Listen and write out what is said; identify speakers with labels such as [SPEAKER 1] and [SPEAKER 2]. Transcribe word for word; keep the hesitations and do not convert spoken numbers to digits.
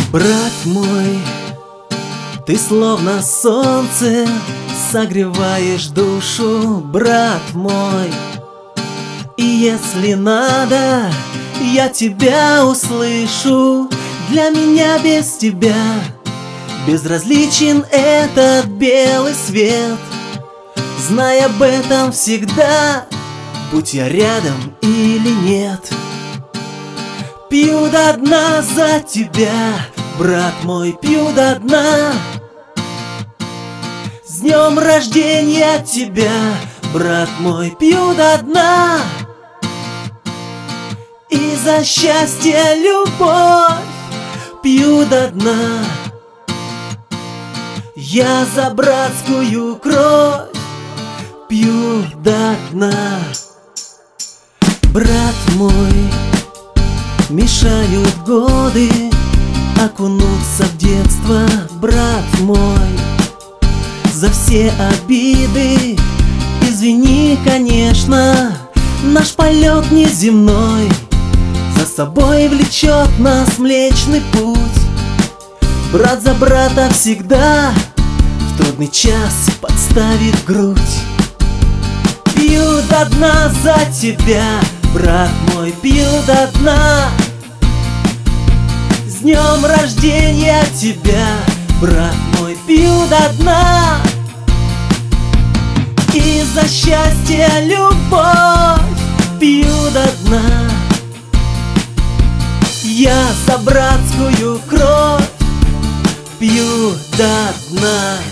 [SPEAKER 1] Брат мой, ты словно солнце, согреваешь душу, брат мой. И если надо, я тебя услышу. Для меня без тебя безразличен этот белый свет. Знай об этом всегда, будь я рядом или нет. Пью до дна за тебя, брат мой, пью до дна. С днем рождения тебя, брат мой, пью до дна. И за счастье, любовь пью до дна. Я за братскую кровь пью до дна. Брат мой, мешают годы окунуться в детство, брат мой. За все обиды извини, конечно, наш полет неземной за собой влечет нас Млечный Путь. Брат за брата всегда в трудный час подставит грудь. Пью до дна за тебя, брат мой, пью до дна. С днем рождения тебя, брат мой, пью до дна. И за счастье, любовь пью до дна. Я за братскую кровь пью до дна.